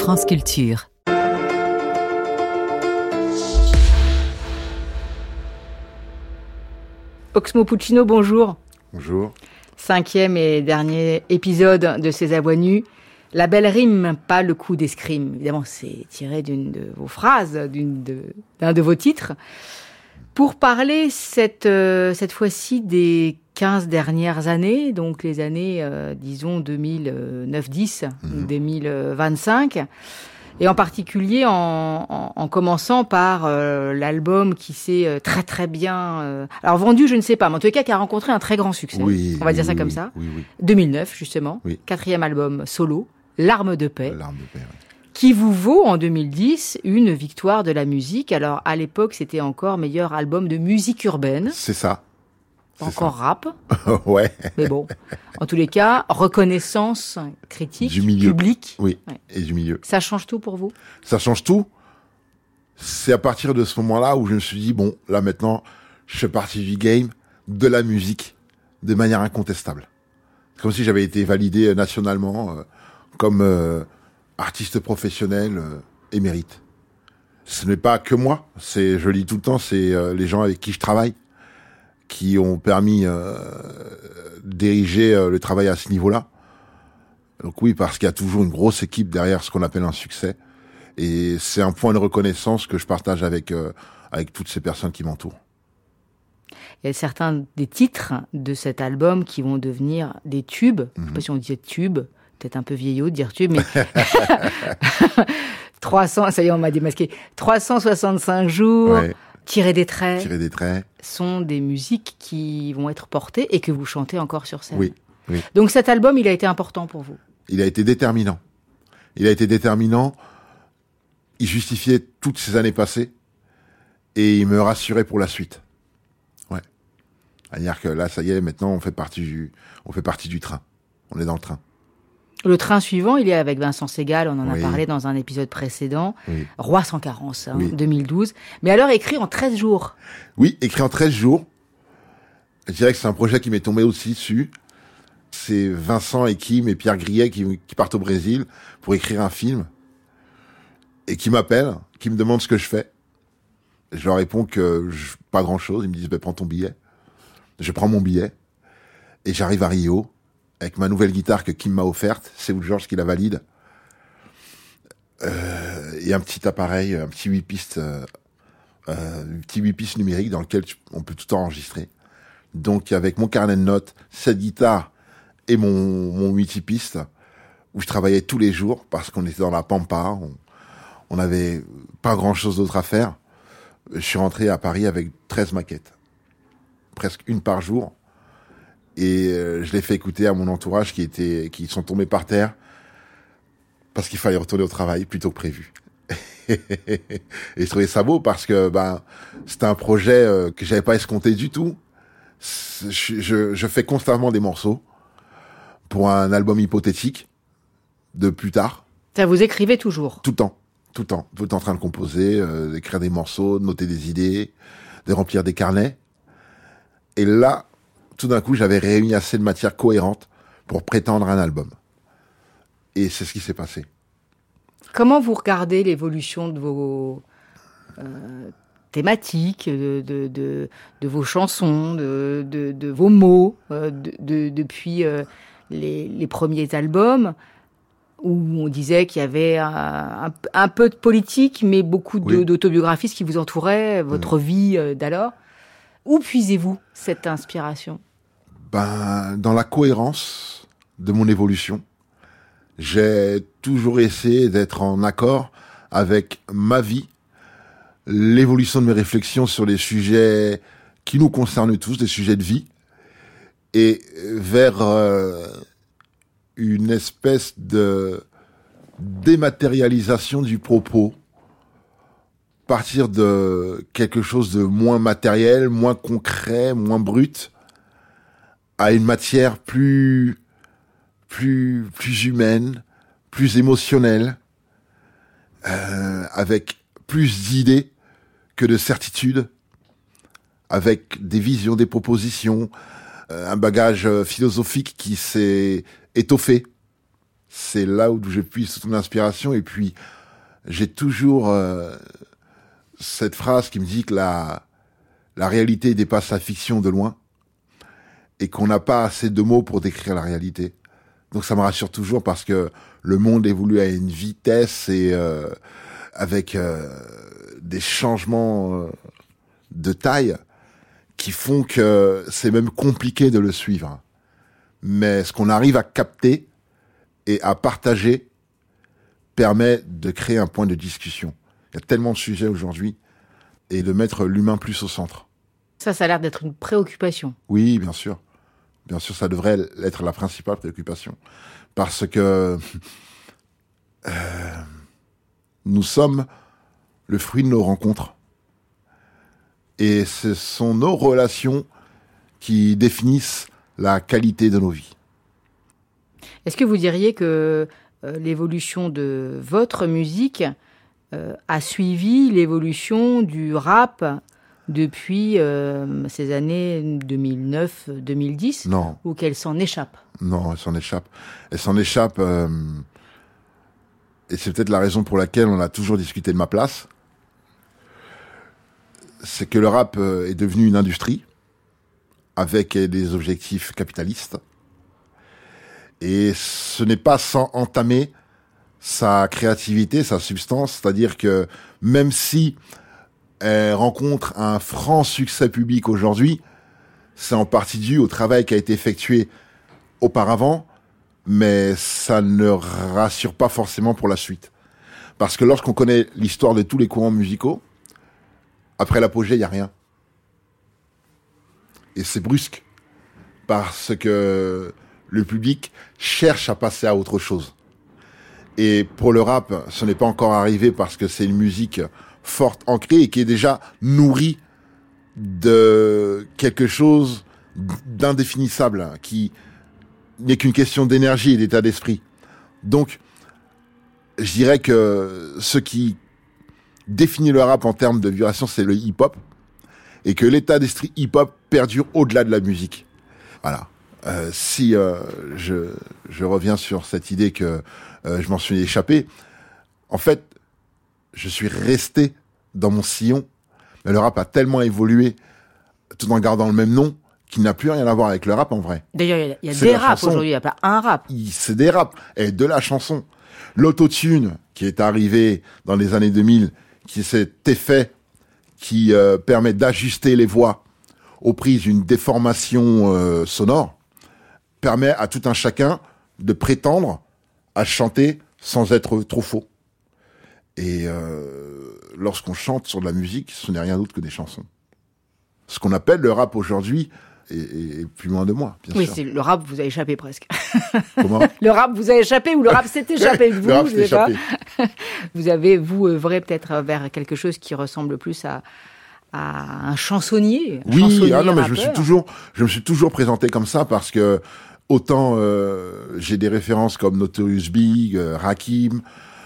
France Culture. Oxmo Puccino, bonjour. Bonjour. 5e et dernier épisode de Ces Voix nues. La belle rime, pas le coup d'escrime. Évidemment, c'est tiré d'une de vos phrases, d'un de vos titres. Pour parler cette fois-ci des 15 dernières années, donc les années, disons, 2009-10, 2025, et en particulier en commençant par l'album qui s'est très très bien... alors vendu, je ne sais pas, mais en tout cas qui a rencontré un très grand succès. Oui, on va dire ça oui, comme oui, ça. oui, oui. 2009, justement. Oui. 4e album solo, Larmes de paix. Larmes de paix, oui. Qui vous vaut en 2010 une victoire de la musique. Alors à l'époque, c'était encore meilleur album de musique urbaine. C'est ça. Pas encore rap. Ouais. Mais bon, en tous les cas, reconnaissance critique, Du milieu. public. Oui, Ouais. et du milieu. Ça change tout pour vous? Ça change tout. C'est à partir de ce moment-là où je me suis dit, bon, là maintenant, je fais partie du game, de la musique, de manière incontestable. C'est comme si j'avais été validé nationalement comme artiste professionnel émérite. Ce n'est pas que moi, je le dis tout le temps, c'est les gens avec qui je travaille qui ont permis d'ériger le travail à ce niveau-là. Donc oui, parce qu'il y a toujours une grosse équipe derrière ce qu'on appelle un succès. Et c'est un point de reconnaissance que je partage avec toutes ces personnes qui m'entourent. Il y a certains des titres de cet album qui vont devenir des tubes. Je ne sais pas si on disait tube, peut-être un peu vieillot de dire tube, mais 300, ça y est, on m'a démasqué. 365 jours, Ouais. Tirer des traits, Tirer des traits. sont des musiques qui vont être portées et que vous chantez encore sur scène. Oui, oui. Donc cet album, il a été important pour vous. Il a été déterminant. Il a été déterminant. Il justifiait toutes ces années passées et il me rassurait pour la suite. Ouais. C'est-à-dire que là, ça y est, maintenant, on fait partie du train. On est dans le train. Le train suivant, il est avec Vincent Segal, on en a Oui. parlé dans un épisode précédent. Oui. Roi sans carence, Oui. 2012. Mais alors écrit en 13 jours. Oui, écrit en 13 jours. Je dirais que c'est un projet qui m'est tombé aussi dessus. C'est Vincent et Kim et Pierre Grillet qui partent au Brésil pour écrire un film et qui m'appellent, qui me demandent ce que je fais. Je leur réponds que pas grand-chose. Ils me disent prends ton billet. Je prends mon billet et j'arrive à Rio avec ma nouvelle guitare que Kim m'a offerte. C'est Georges qui la valide. Et un petit appareil, un petit 8 pistes, numérique dans lequel on peut tout enregistrer. Donc avec mon carnet de notes, cette guitare et mon 8 pistes où je travaillais tous les jours parce qu'on était dans la pampa, on n'avait pas grand-chose d'autre à faire. Je suis rentré à Paris avec 13 maquettes, presque une par jour, et je l'ai fait écouter à mon entourage qui sont tombés par terre parce qu'il fallait retourner au travail plus tôt que prévu. Et je trouvais ça beau parce que c'était un projet que j'avais pas escompté du tout. Je fais constamment des morceaux pour un album hypothétique de plus tard. Ça vous écrivez toujours? Tout le temps. Tout le temps en train de composer, d'écrire des morceaux, de noter des idées, de remplir des carnets. Et là, tout d'un coup, j'avais réuni assez de matière cohérente pour prétendre un album. Et c'est ce qui s'est passé. Comment vous regardez l'évolution de vos thématiques, de vos chansons, de vos mots, depuis les premiers albums où on disait qu'il y avait un peu de politique, mais beaucoup Oui. d'autobiographies, ce qui vous entourait, votre vie d'alors. Où puisez-vous cette inspiration? Dans la cohérence de mon évolution, j'ai toujours essayé d'être en accord avec ma vie, l'évolution de mes réflexions sur les sujets qui nous concernent tous, des sujets de vie, et vers une espèce de dématérialisation du propos, partir de quelque chose de moins matériel, moins concret, moins brut, à une matière plus humaine, plus émotionnelle, avec plus d'idées que de certitudes, avec des visions, des propositions, un bagage philosophique qui s'est étoffé. c'est là où je puise toute mon inspiration. Et puis, j'ai toujours cette phrase qui me dit que la réalité dépasse la fiction de loin et qu'on n'a pas assez de mots pour décrire la réalité. Donc ça me rassure toujours parce que le monde évolue à une vitesse et avec des changements de taille qui font que c'est même compliqué de le suivre. Mais ce qu'on arrive à capter et à partager permet de créer un point de discussion. Il y a tellement de sujets aujourd'hui et de mettre l'humain plus au centre. Ça a l'air d'être une préoccupation. Oui, bien sûr. Bien sûr, ça devrait être la principale préoccupation. Parce que nous sommes le fruit de nos rencontres. Et ce sont nos relations qui définissent la qualité de nos vies. Est-ce que vous diriez que l'évolution de votre musique a suivi l'évolution du rap depuis ces années 2009-2010 ? Non. Ou qu'elle s'en échappe ? Non, elle s'en échappe. Elle s'en échappe. Et c'est peut-être la raison pour laquelle on a toujours discuté de ma place. C'est que le rap est devenu une industrie avec des objectifs capitalistes. Et ce n'est pas sans entamer sa créativité, sa substance. C'est-à-dire que même si elle rencontre un franc succès public aujourd'hui, c'est en partie dû au travail qui a été effectué auparavant, mais ça ne rassure pas forcément pour la suite. Parce que lorsqu'on connaît l'histoire de tous les courants musicaux, après l'apogée, il n'y a rien. Et c'est brusque, parce que le public cherche à passer à autre chose. Et pour le rap, ce n'est pas encore arrivé parce que c'est une musique forte, ancrée et qui est déjà nourrie de quelque chose d'indéfinissable, qui n'est qu'une question d'énergie et d'état d'esprit. Donc, je dirais que ce qui définit le rap en termes de vibration, c'est le hip-hop, et que l'état d'esprit hip-hop perdure au-delà de la musique. Voilà. Si je reviens sur cette idée que je m'en suis échappé, en fait, je suis resté dans mon sillon, mais le rap a tellement évolué, tout en gardant le même nom, qu'il n'a plus rien à voir avec le rap en vrai. D'ailleurs, il y a des raps aujourd'hui, il n'y a pas un rap. C'est des raps, et de la chanson. L'autotune, qui est arrivé dans les années 2000, qui est cet effet qui permet d'ajuster les voix aux prises d'une déformation sonore, permet à tout un chacun de prétendre à chanter sans être trop faux. Et lorsqu'on chante sur de la musique, ce n'est rien d'autre que des chansons. Ce qu'on appelle le rap aujourd'hui est plus loin de moi, bien sûr. Oui, c'est le rap vous a échappé presque. Comment ? Le rap vous a échappé ou le rap s'est échappé de vous, le rap je s'est sais pas. échappé. Vous avez, vous, œuvré peut-être vers quelque chose qui ressemble plus à un chansonnier. Oui, non, mais rappeur. je me suis toujours présenté comme ça parce que autant j'ai des références comme Notorious Big, Rakim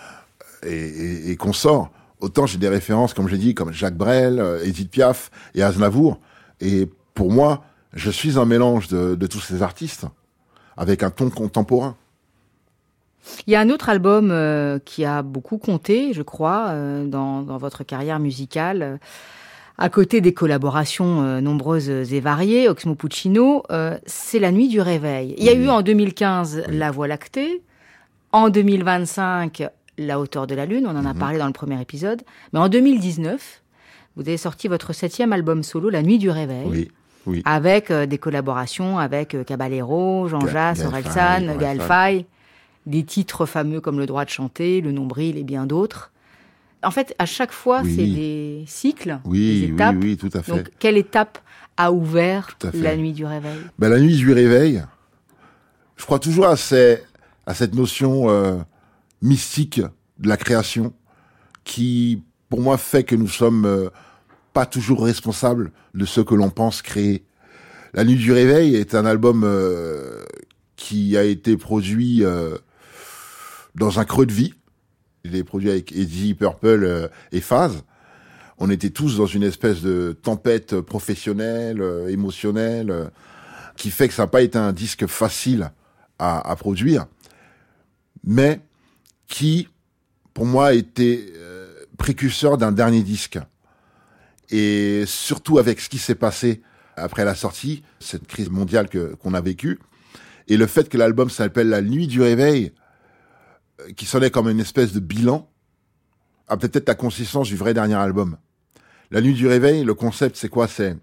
et consorts, autant j'ai des références, comme j'ai dit, comme Jacques Brel, Edith Piaf et Aznavour. Et pour moi, je suis un mélange de tous ces artistes avec un ton contemporain. Il y a un autre album qui a beaucoup compté, je crois, dans votre carrière musicale. À côté des collaborations nombreuses et variées, Oxmo Puccino, c'est La Nuit du Réveil. Il y a eu en 2015 La Voie lactée, en 2025 La Hauteur de la Lune, on en a parlé dans le premier épisode, mais en 2019, vous avez sorti votre 7e album solo, La Nuit du Réveil, oui. avec des collaborations avec Caballero, Jean Jass, Orelsan, Gaël Faye, des titres fameux comme Le Droit de chanter, Le Nombril et bien d'autres. En fait, à chaque fois, c'est des cycles, des étapes. Oui, tout à fait. Donc, quelle étape a ouvert La Nuit du Réveil ? La Nuit du Réveil, je crois toujours à cette notion mystique de la création qui, pour moi, fait que nous sommes pas toujours responsables de ce que l'on pense créer. La Nuit du Réveil est un album qui a été produit dans un creux de vie. Il est produit avec Eddie Purple et Phase. On était tous dans une espèce de tempête professionnelle, émotionnelle, qui fait que ça n'a pas été un disque facile à produire. mais qui, pour moi, était précurseur d'un dernier disque. Et surtout avec ce qui s'est passé après la sortie, cette crise mondiale qu'on a vécue, et le fait que l'album s'appelle La Nuit du Réveil, qui sonnait comme une espèce de bilan, a peut-être la consistance du vrai dernier album. La Nuit du Réveil, le concept, c'est quoi? C'est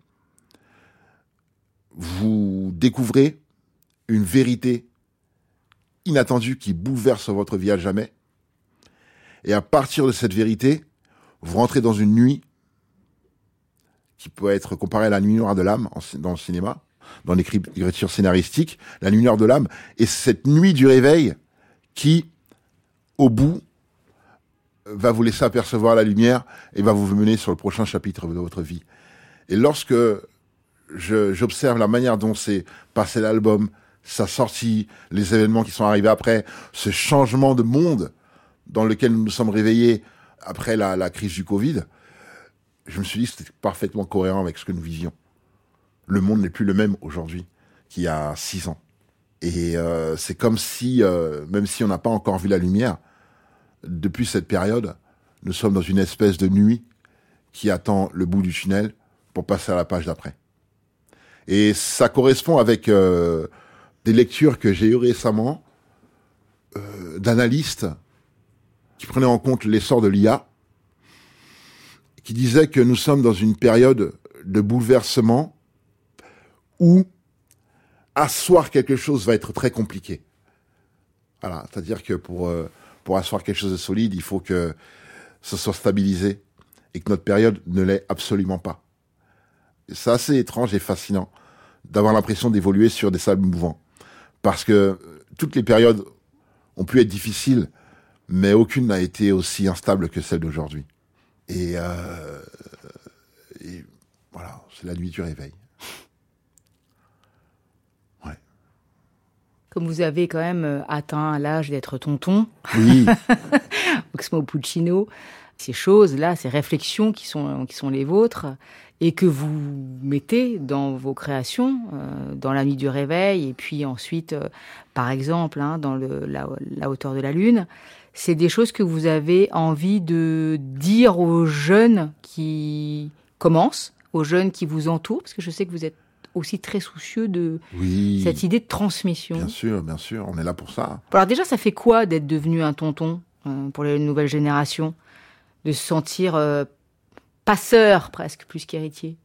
vous découvrez une vérité inattendue qui bouleverse votre vie à jamais. Et à partir de cette vérité, vous rentrez dans une nuit qui peut être comparée à la nuit noire de l'âme dans le cinéma, dans l'écriture scénaristique, la nuit noire de l'âme, et cette nuit du réveil qui, au bout, va vous laisser apercevoir la lumière et va vous mener sur le prochain chapitre de votre vie. Et lorsque j'observe la manière dont s'est passé l'album, sa sortie, les événements qui sont arrivés après, ce changement de monde dans lequel nous nous sommes réveillés après la crise du Covid, je me suis dit que c'était parfaitement cohérent avec ce que nous vivions. Le monde n'est plus le même aujourd'hui qu'il y a 6 ans. Et c'est comme si, même si on n'a pas encore vu la lumière, depuis cette période, nous sommes dans une espèce de nuit qui attend le bout du tunnel pour passer à la page d'après. Et ça correspond avec des lectures que j'ai eues récemment d'analystes qui prenaient en compte l'essor de l'IA, qui disaient que nous sommes dans une période de bouleversement où asseoir quelque chose va être très compliqué. Voilà, c'est-à-dire que pour asseoir quelque chose de solide, il faut que ce soit stabilisé et que notre période ne l'est absolument pas. C'est assez étrange et fascinant d'avoir l'impression d'évoluer sur des sables mouvants. Parce que toutes les périodes ont pu être difficiles, mais aucune n'a été aussi instable que celle d'aujourd'hui. Et voilà, c'est la nuit du réveil. Ouais. Comme vous avez quand même atteint l'âge d'être tonton, oui. Oxmo Puccino, ces choses-là, ces réflexions qui sont les vôtres, et que vous mettez dans vos créations, dans La Nuit du Réveil, et puis ensuite, par exemple, dans la hauteur de la Lune, c'est des choses que vous avez envie de dire aux jeunes qui commencent, aux jeunes qui vous entourent, parce que je sais que vous êtes aussi très soucieux de cette idée de transmission. Bien sûr, on est là pour ça. Alors déjà, ça fait quoi d'être devenu un tonton pour les nouvelles générations? De se sentir passeur presque, plus qu'héritier?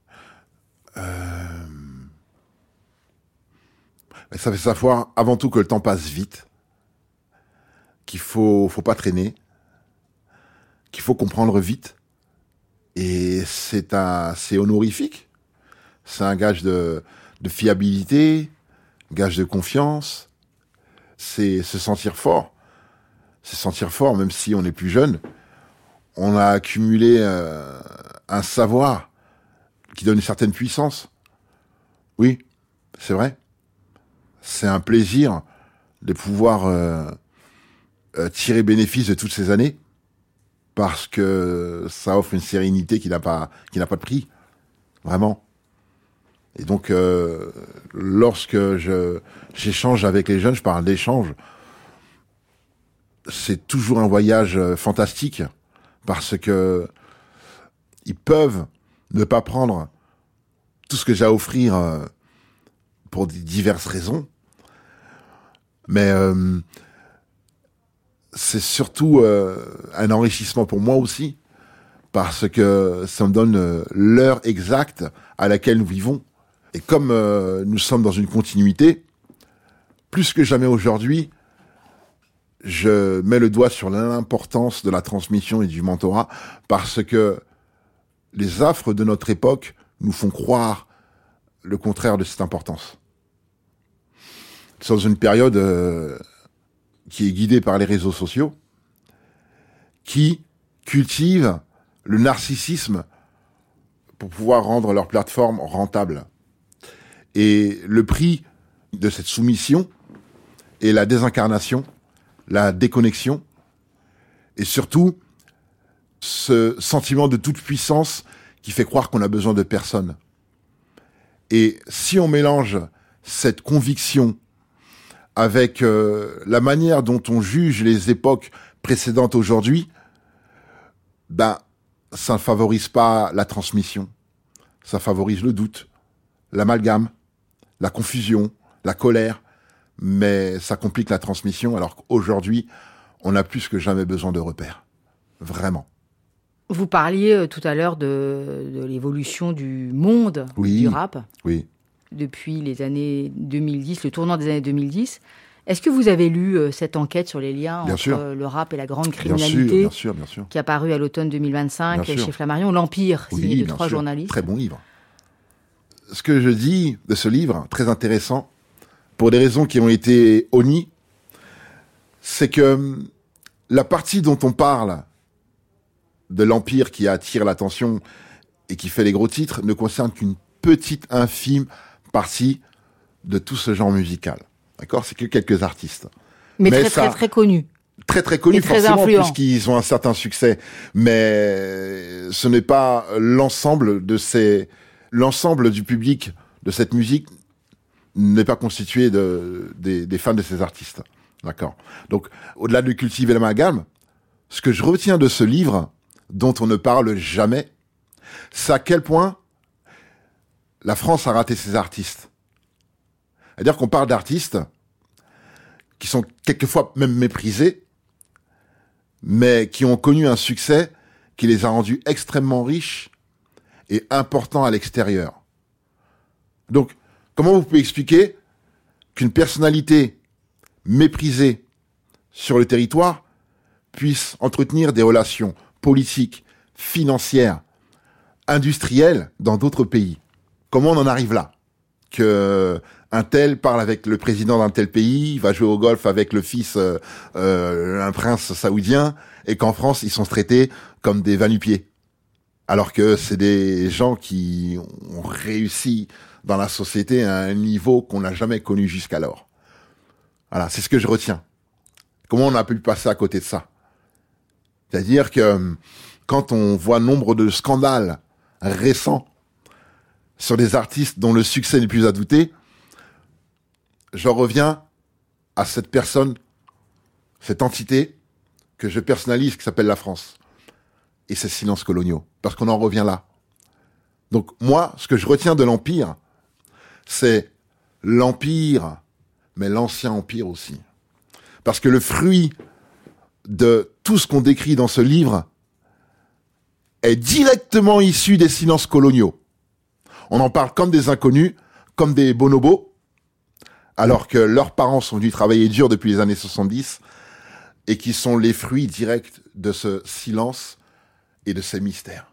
Ça fait savoir avant tout que le temps passe vite, qu'il faut pas traîner, qu'il faut comprendre vite. Et c'est honorifique. C'est un gage de fiabilité, gage de confiance. C'est se sentir fort. Se sentir fort, même si on est plus jeune. On a accumulé un savoir qui donne une certaine puissance. Oui, c'est vrai. C'est un plaisir de pouvoir tirer bénéfice de toutes ces années, parce que ça offre une sérénité qui n'a pas de prix, vraiment. Et donc, lorsque j'échange avec les jeunes, je parle d'échange, c'est toujours un voyage fantastique, parce que ils peuvent ne pas prendre tout ce que j'ai à offrir pour diverses raisons, mais c'est surtout un enrichissement pour moi aussi, parce que ça me donne l'heure exacte à laquelle nous vivons. Et comme nous sommes dans une continuité, plus que jamais aujourd'hui, je mets le doigt sur l'importance de la transmission et du mentorat, parce que les affres de notre époque nous font croire le contraire de cette importance. C'est dans une période qui est guidée par les réseaux sociaux, qui cultivent le narcissisme pour pouvoir rendre leur plateforme rentable. Et le prix de cette soumission est la désincarnation, la déconnexion, et surtout ce sentiment de toute puissance qui fait croire qu'on a besoin de personne. Et si on mélange cette conviction avec la manière dont on juge les époques précédentes aujourd'hui, ça ne favorise pas la transmission. Ça favorise le doute, l'amalgame, la confusion, la colère, mais ça complique la transmission, alors qu'aujourd'hui, on a plus que jamais besoin de repères. Vraiment. Vous parliez tout à l'heure de l'évolution du monde du rap. Oui. Depuis les années 2010, le tournant des années 2010. Est-ce que vous avez lu cette enquête sur les liens entre le rap et la grande criminalité bien sûr. Qui est apparue à l'automne 2025 chez Flammarion, L'Empire, signé de 3 journalistes. Très bon livre. Ce que je dis de ce livre, très intéressant, pour des raisons qui ont été omis, c'est que la partie dont on parle de l'Empire qui attire l'attention et qui fait les gros titres ne concerne qu'une petite, infime partie de tout ce genre musical. D'accord ? C'est que quelques artistes. Mais très connus. Très connus, forcément, puisqu'ils ont un certain succès. Mais ce n'est pas l'ensemble du public de cette musique n'est pas constitué des fans de ces artistes. D'accord ? Donc, au-delà de cultiver l'amalgame, ce que je retiens de ce livre, dont on ne parle jamais, c'est à quel point la France a raté ses artistes. C'est-à-dire qu'on parle d'artistes qui sont quelquefois même méprisés, mais qui ont connu un succès qui les a rendus extrêmement riches et importants à l'extérieur. Donc, comment vous pouvez expliquer qu'une personnalité méprisée sur le territoire puisse entretenir des relations politiques, financières, industrielles dans d'autres pays? Comment on en arrive là ? Que un tel parle avec le président d'un tel pays, va jouer au golf avec le fils un prince saoudien, et qu'en France, ils sont traités comme des va-nu-pieds. Alors que c'est des gens qui ont réussi dans la société à un niveau qu'on n'a jamais connu jusqu'alors. Voilà, c'est ce que je retiens. Comment on a pu passer à côté de ça ? C'est-à-dire que quand on voit nombre de scandales récents sur des artistes dont le succès n'est plus à douter, j'en reviens à cette personne, cette entité que je personnalise, qui s'appelle la France. Et ces silences coloniaux. Parce qu'on en revient là. Donc moi, ce que je retiens de l'Empire, c'est l'Empire, mais l'Ancien Empire aussi. Parce que le fruit de tout ce qu'on décrit dans ce livre est directement issu des silences coloniaux. On en parle comme des inconnus, comme des bonobos, alors que leurs parents sont venus travailler dur depuis les années 70 et qui sont les fruits directs de ce silence et de ces mystères.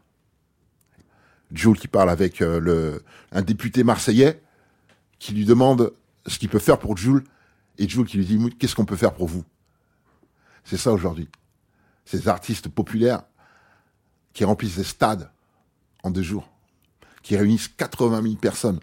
Jul qui parle avec un député marseillais qui lui demande ce qu'il peut faire pour Jul, et Jul qui lui dit « Qu'est-ce qu'on peut faire pour vous ?» C'est ça aujourd'hui. Ces artistes populaires qui remplissent des stades en 2 jours, qui réunissent 80 000 personnes,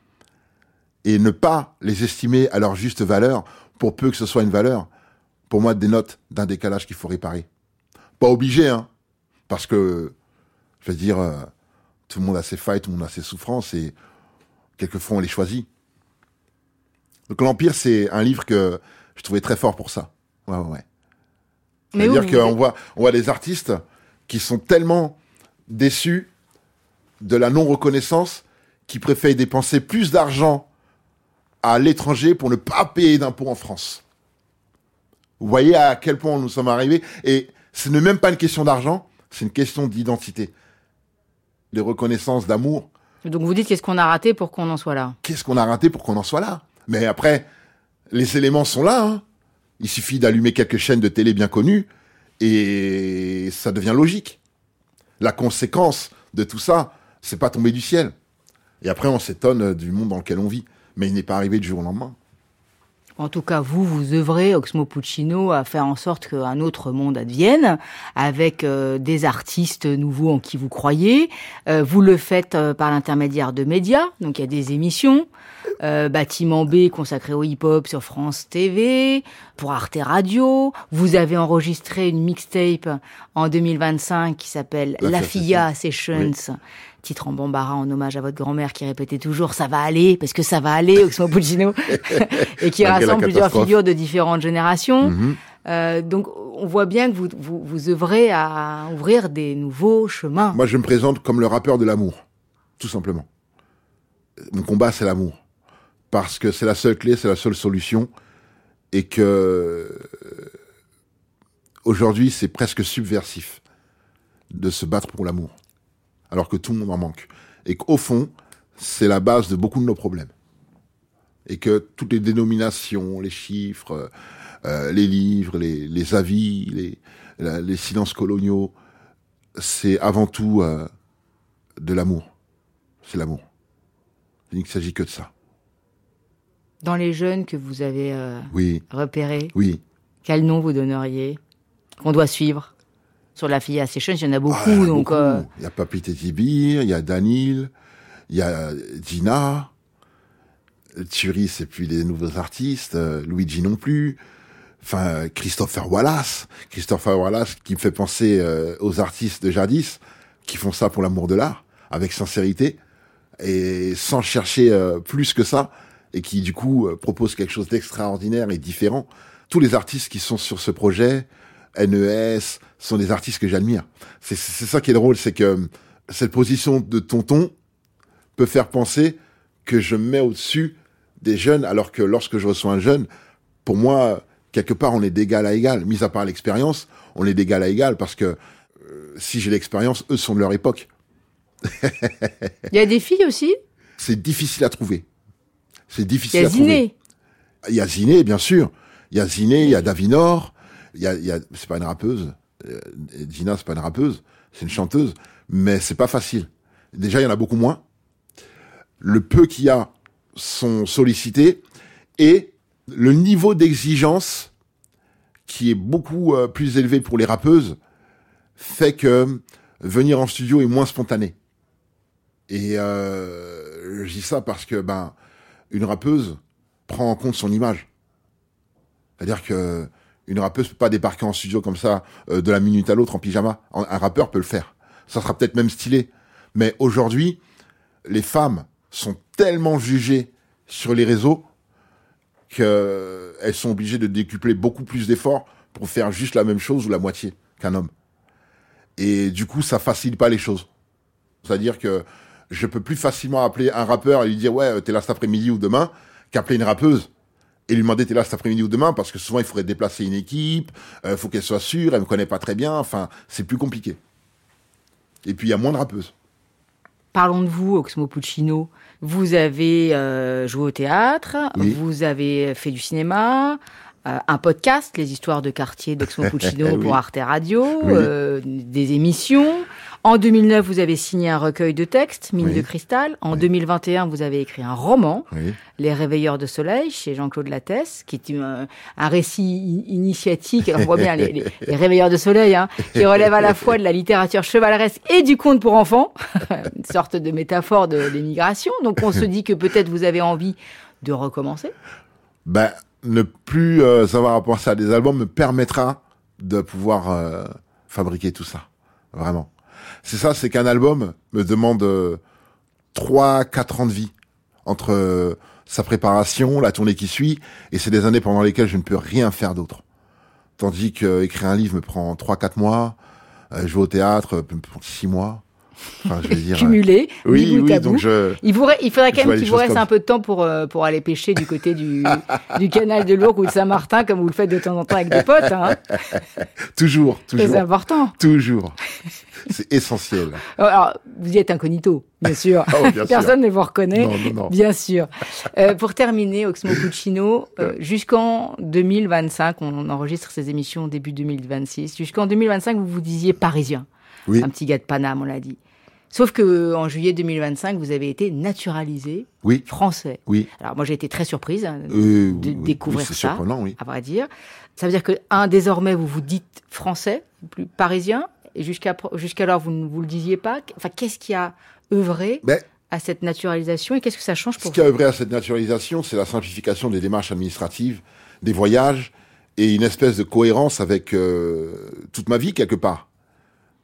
et ne pas les estimer à leur juste valeur, pour peu que ce soit une valeur, pour moi, dénote d'un décalage qu'il faut réparer. Pas obligé, hein, parce que, je veux dire, tout le monde a ses failles, tout le monde a ses souffrances, et quelquefois on les choisit. Donc l'Empire, c'est un livre que je trouvais très fort pour ça. Ouais. C'est-à-dire qu'on voit des artistes qui sont tellement déçus de la non-reconnaissance qu'ils préfèrent dépenser plus d'argent à l'étranger pour ne pas payer d'impôts en France. Vous voyez à quel point nous sommes arrivés. Et ce n'est même pas une question d'argent, c'est une question d'identité, de reconnaissance, d'amour. Donc vous dites qu'est-ce qu'on a raté pour qu'on en soit là ? Qu'est-ce qu'on a raté pour qu'on en soit là ? Mais après, les éléments sont là. Hein. Il suffit d'allumer quelques chaînes de télé bien connues et ça devient logique. La conséquence de tout ça, c'est pas tombé du ciel. Et après, on s'étonne du monde dans lequel on vit. Mais il n'est pas arrivé du jour au lendemain. En tout cas, vous œuvrez, Oxmo Puccino, à faire en sorte qu'un autre monde advienne, avec des artistes nouveaux en qui vous croyez. Vous le faites par l'intermédiaire de médias, donc il y a des émissions. Bâtiment B consacré au hip-hop sur France TV, pour Arte Radio. Vous avez enregistré une mixtape en 2025 qui s'appelle La Filla Sessions. Oui. titre en bambara en hommage à votre grand-mère qui répétait toujours « ça va aller », parce que ça va aller, Oxmo Puccino, et qui rassemble plusieurs figures de différentes générations. Donc, on voit bien que vous œuvrez à ouvrir des nouveaux chemins. Moi, je me présente comme le rappeur de l'amour, tout simplement. Mon combat, c'est l'amour. Parce que c'est la seule clé, c'est la seule solution. Et que aujourd'hui, c'est presque subversif de se battre pour l'amour, alors que tout le monde en manque. Et qu'au fond, c'est la base de beaucoup de nos problèmes. Et que toutes les dénominations, les chiffres, les livres, les avis, les silences coloniaux, c'est avant tout de l'amour. C'est l'amour. Il ne s'agit que de ça. Dans les jeunes que vous avez repérés, quel nom vous donneriez qu'on doit suivre? Sur la filière Sessions, il y en a beaucoup. Il y a Papi Tétibir, il y a Danil, il y a Gina, Thury, c'est plus des nouveaux artistes, Luigi non plus, enfin Christopher Wallace qui me fait penser aux artistes de jadis, qui font ça pour l'amour de l'art, avec sincérité, et sans chercher plus que ça, et qui du coup proposent quelque chose d'extraordinaire et différent. Tous les artistes qui sont sur ce projet, NES, sont des artistes que j'admire. C'est ça qui est drôle, c'est que cette position de tonton peut faire penser que je me mets au-dessus des jeunes, alors que lorsque je reçois un jeune, pour moi, quelque part, on est d'égal à égal. Mis à part l'expérience, on est d'égal à égal, parce que si j'ai l'expérience, eux sont de leur époque. Il y a des filles aussi? C'est difficile à trouver. Il y a Ziné. Il y a Ziné, bien sûr. Il y a Ziné, il y a Davinor. C'est pas une rappeuse. Gina, c'est pas une rappeuse. C'est une chanteuse. Mais c'est pas facile. Déjà, il y en a beaucoup moins. Le peu qu'il y a sont sollicités. Et le niveau d'exigence, qui est beaucoup plus élevé pour les rappeuses, fait que venir en studio est moins spontané. Et je dis ça parce que une rappeuse prend en compte son image. C'est-à-dire que une rappeuse peut pas débarquer en studio comme ça de la minute à l'autre en pyjama. Un rappeur peut le faire. Ça sera peut-être même stylé. Mais aujourd'hui, les femmes sont tellement jugées sur les réseaux qu'elles sont obligées de décupler beaucoup plus d'efforts pour faire juste la même chose ou la moitié qu'un homme. Et du coup, ça facilite pas les choses. C'est-à-dire que je peux plus facilement appeler un rappeur et lui dire « Ouais, t'es là cet après-midi ou demain » qu'appeler une rappeuse et lui demander « T'es là cet après-midi ou demain » parce que souvent, il faudrait déplacer une équipe, faut qu'elle soit sûre, elle me connaît pas très bien, enfin, c'est plus compliqué. Et puis, il y a moins de rappeuses. Parlons de vous, Oxmo Puccino. Vous avez joué au théâtre, vous avez fait du cinéma, un podcast, Les histoires de quartier d'Oxmo Puccino pour Arte Radio, des émissions. En 2009, vous avez signé un recueil de textes, Mine de cristal. En 2021, vous avez écrit un roman, Les réveilleurs de soleil, chez Jean-Claude Lattès, qui est un récit initiatique. Alors, on voit bien les réveilleurs de soleil, qui relèvent à la fois de la littérature chevaleresque et du conte pour enfants, une sorte de métaphore de l'émigration. Donc, on se dit que peut-être vous avez envie de recommencer. Ne plus avoir à penser à des albums me permettra de pouvoir fabriquer tout ça. Vraiment. C'est ça, c'est qu'un album me demande 3-4 ans de vie entre sa préparation, la tournée qui suit, et c'est des années pendant lesquelles je ne peux rien faire d'autre. Tandis que écrire un livre me prend 3-4 mois, jouer au théâtre me prend 6 mois. Enfin, je veux dire, cumulé, bout à bout. Donc il faudrait quand même qu'il vous reste un peu de temps pour aller pêcher du côté du canal de l'Ourcq ou de Saint-Martin, comme vous le faites de temps en temps avec des potes. Toujours. C'est important. Toujours. C'est essentiel. Alors, vous y êtes incognito, bien sûr. Bien Personne sûr. ne vous reconnaît. Non. Bien sûr. Pour terminer, Oxmo Puccino, jusqu'en 2025, on enregistre ces émissions au début 2026. Jusqu'en 2025, vous vous disiez parisien. Oui. Un petit gars de Paname, on l'a dit. Sauf que en juillet 2025, vous avez été naturalisé français. Oui. Alors moi, j'ai été très surprise de découvrir ça. C'est surprenant, oui. À vrai dire, ça veut dire que désormais, vous vous dites français, plus parisien, et jusqu'alors, vous ne vous le disiez pas. Enfin, qu'est-ce qui a œuvré à cette naturalisation et qu'est-ce que ça change pour vous? Ce qui a œuvré à cette naturalisation, c'est la simplification des démarches administratives, des voyages et une espèce de cohérence avec toute ma vie quelque part.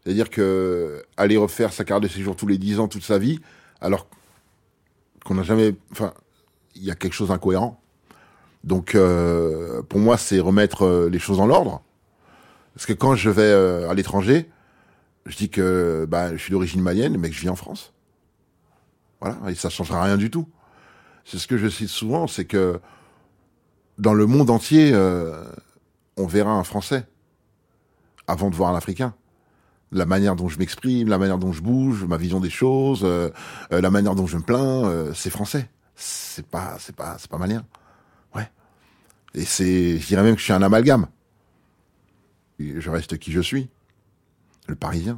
C'est-à-dire que aller refaire sa carte de séjour tous les 10 ans, toute sa vie, alors qu'on n'a jamais... Enfin, il y a quelque chose d'incohérent. Donc, pour moi, c'est remettre les choses en ordre. Parce que quand je vais à l'étranger, je dis que je suis d'origine malienne, mais que je vis en France. Voilà, et ça ne changera rien du tout. C'est ce que je cite souvent, c'est que dans le monde entier, on verra un Français avant de voir un Africain. La manière dont je m'exprime, la manière dont je bouge, ma vision des choses, la manière dont je me plains, c'est français. C'est pas malien. Ouais. Et je dirais même que je suis un amalgame. Et je reste qui je suis. Le Parisien.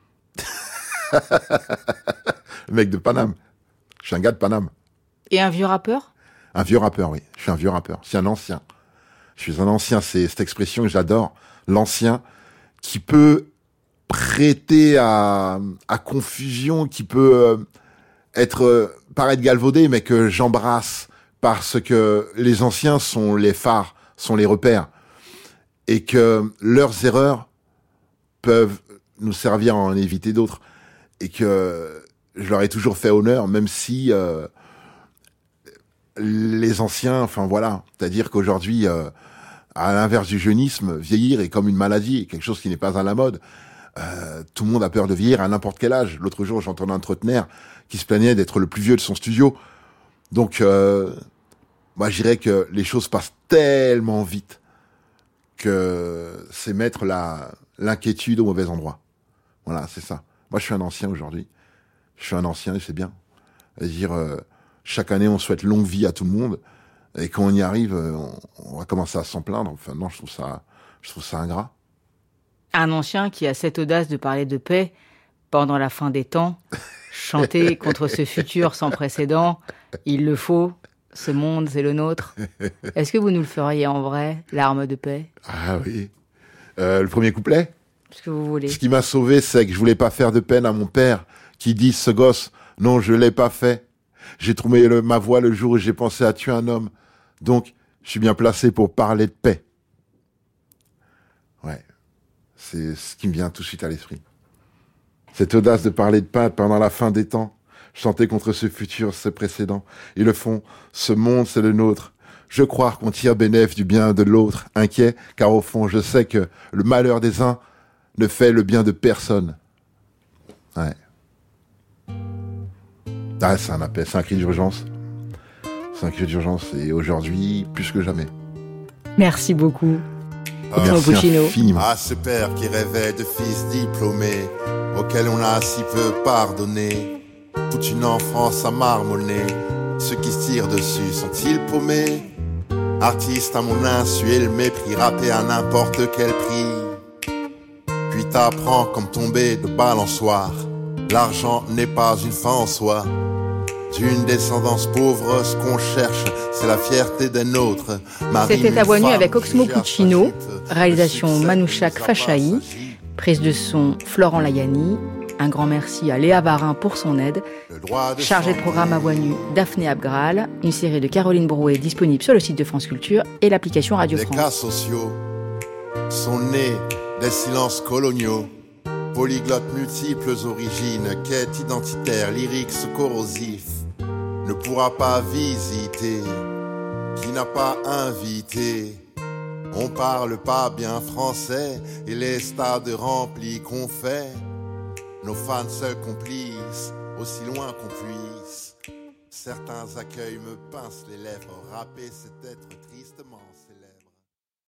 Le mec de Paname. Je suis un gars de Paname. Et un vieux rappeur? Un vieux rappeur, oui. Je suis un vieux rappeur. C'est un ancien. Je suis un ancien. C'est cette expression que j'adore. L'ancien qui peut prêter à confusion, qui peut paraître galvaudé, mais que j'embrasse parce que les anciens sont les phares, sont les repères. Et que leurs erreurs peuvent nous servir à en éviter d'autres. Et que je leur ai toujours fait honneur, même si les anciens, enfin voilà, c'est-à-dire qu'aujourd'hui, à l'inverse du jeunisme, vieillir est comme une maladie, quelque chose qui n'est pas à la mode. Tout le monde a peur de vieillir à n'importe quel âge. L'autre jour, j'entendais un trentenaire qui se plaignait d'être le plus vieux de son studio. Donc, moi, je dirais que les choses passent tellement vite que c'est mettre l'inquiétude au mauvais endroit. Voilà, c'est ça. Moi, je suis un ancien aujourd'hui. Je suis un ancien et c'est bien. C'est-à-dire, chaque année, on souhaite longue vie à tout le monde. Et quand on y arrive, on va commencer à s'en plaindre. Enfin, non, je trouve ça ingrat. Un ancien qui a cette audace de parler de paix pendant la fin des temps, chanter contre ce futur sans précédent, il le faut, ce monde, c'est le nôtre. Est-ce que vous nous le feriez en vrai, l'arme de paix? Ah oui. Le premier couplet? Ce que vous voulez. Ce qui m'a sauvé, c'est que je voulais pas faire de peine à mon père, qui dit, ce gosse, non, je l'ai pas fait. J'ai trouvé ma voix le jour où j'ai pensé à tuer un homme. Donc, je suis bien placé pour parler de paix. Ouais. C'est ce qui me vient tout de suite à l'esprit. Cette audace de parler de paix pendant la fin des temps, chanter contre ce futur, ce précédent. Ils le font, ce monde c'est le nôtre. Je crois qu'on tire bénéfice du bien de l'autre, inquiet, car au fond je sais que le malheur des uns ne fait le bien de personne. Ouais. Ah, c'est un appel, c'est un cri d'urgence. C'est un cri d'urgence et aujourd'hui, plus que jamais. Merci beaucoup. Merci infiniment. À ce père qui rêvait de fils diplômés, auquel on a si peu pardonné, toute une enfance à marmonner. Ceux qui se tirent dessus sont-ils paumés? Artiste à mon insu et le mépris, rappé à n'importe quel prix. Puis t'apprends comme tomber de balançoire, l'argent n'est pas une fin en soi. D'une descendance pauvre, ce qu'on cherche, c'est la fierté des nôtres. C'était à Voix Nue avec Oxmo Puccino, réalisation Manouchak Fachaï, prise de son Florent Layani. Un grand merci à Léa Varin pour son aide. Chargé de programme à Voix Nue, Daphné Abgral. Une série de Caroline Brouet disponible sur le site de France Culture et l'application Radio France. Les cas sociaux sont nés des silences coloniaux. Polyglottes multiples origines, quête identitaire, lyrics corrosif, ne pourra pas visiter qui n'a pas invité. On parle pas bien français et les stades remplis qu'on fait. Nos fans seuls complices, aussi loin qu'on puisse. Certains accueils me pincent les lèvres, rapper c'est être tristement